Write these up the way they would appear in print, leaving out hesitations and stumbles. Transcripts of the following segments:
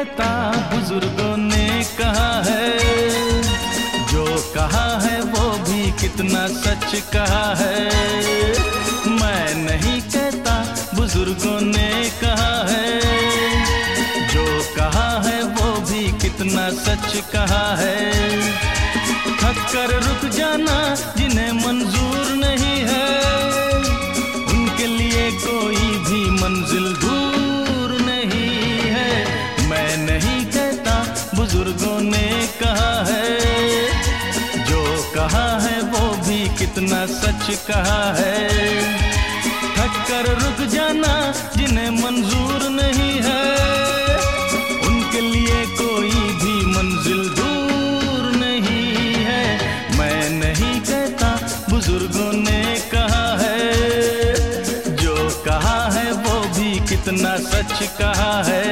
कहता बुजुर्गों ने कहा है, जो कहा है वो भी कितना सच कहा है। मैं नहीं कहता बुजुर्गों ने कहा है, जो कहा है वो भी कितना सच कहा है। थक कर रुक जाना जिन्हें मंजूर नहीं है, उनके लिए कोई भी मंजिल दूर नहीं है। मैं नहीं कहता बुजुर्गों ने कहा है, जो कहा है वो भी कितना सच कहा है। थक कर रुक जाना जिन्हें मंजूर नहीं है, उनके लिए कोई भी मंजिल दूर नहीं है। मैं नहीं कहता बुजुर्गों ने कहा है, जो कहा है वो भी कितना सच कहा है।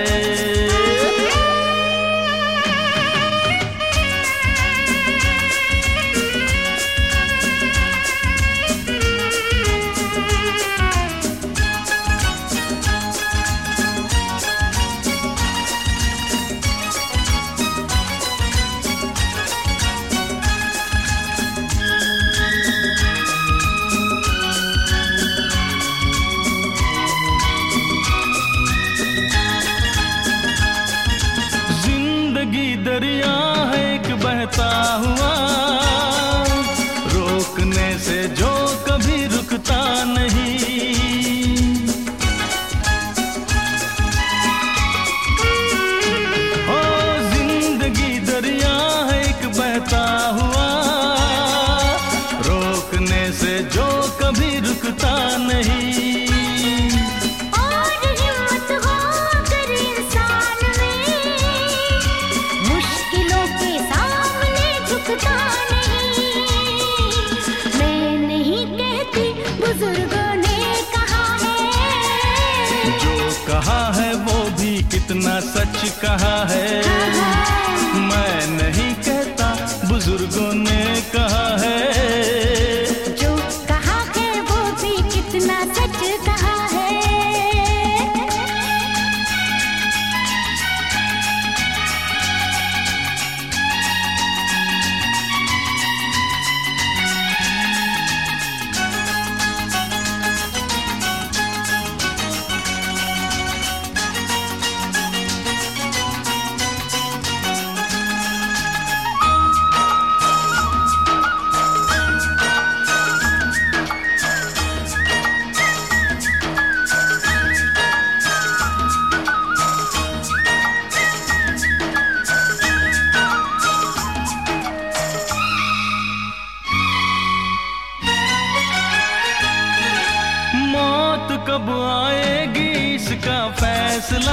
दरिया है एक बहता हुआ, रोकने से जो कभी रुकता नहीं। हो जिंदगी दरिया है एक बहता हुआ, रोकने से जो कभी रुकता नहीं। कहा है वो भी कितना सच कहा है। मैं नहीं कहता बुजुर्गों ने कहा है, जो कहा है वो भी कितना सच कहा है। कब आएगी इसका फैसला,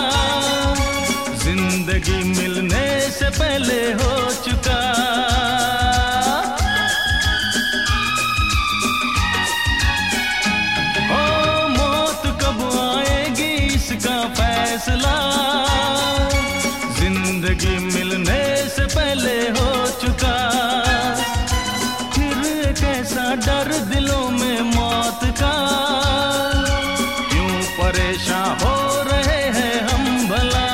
जिंदगी मिलने से पहले हो चुका। ओ मौत कब आएगी इसका फैसला, जिंदगी मिलने से पहले हो चुका। फिर कैसा डर दिलों में मौत का, परेशान हो रहे हैं हम भला।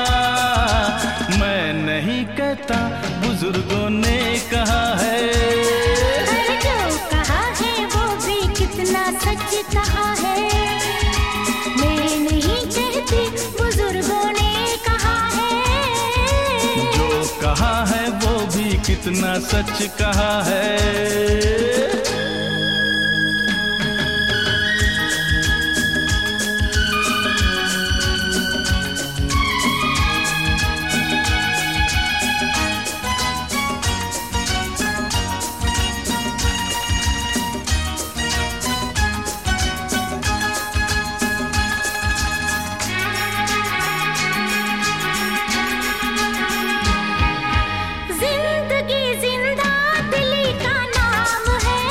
मैं नहीं कहता बुजुर्गों ने कहा है, जो कहा है वो भी कितना सच कहा है। मैं नहीं कहती बुजुर्गों ने कहा है, जो कहा है वो भी कितना सच कहा है। जिंदगी जिंदा दिली का नाम है,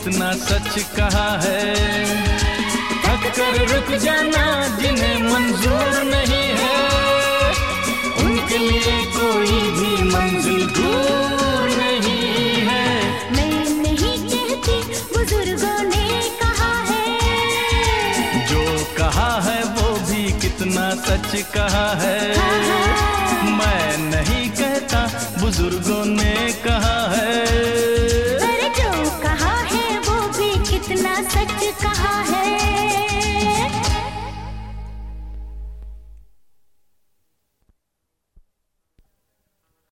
कितना सच कहा है। थक कर रुक जाना जिन्हें मंजूर नहीं है, उनके लिए कोई भी मंजिल दूर नहीं है। मैं नहीं कहती, बुजुर्गों ने कहा है, जो कहा है वो भी कितना सच कहा है। मैं नहीं कहता, बुजुर्गों ने कहा है, पर जो कहा है वो भी कितना सच कहा है।